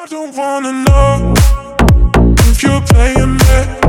I don't wanna know if you're playing me.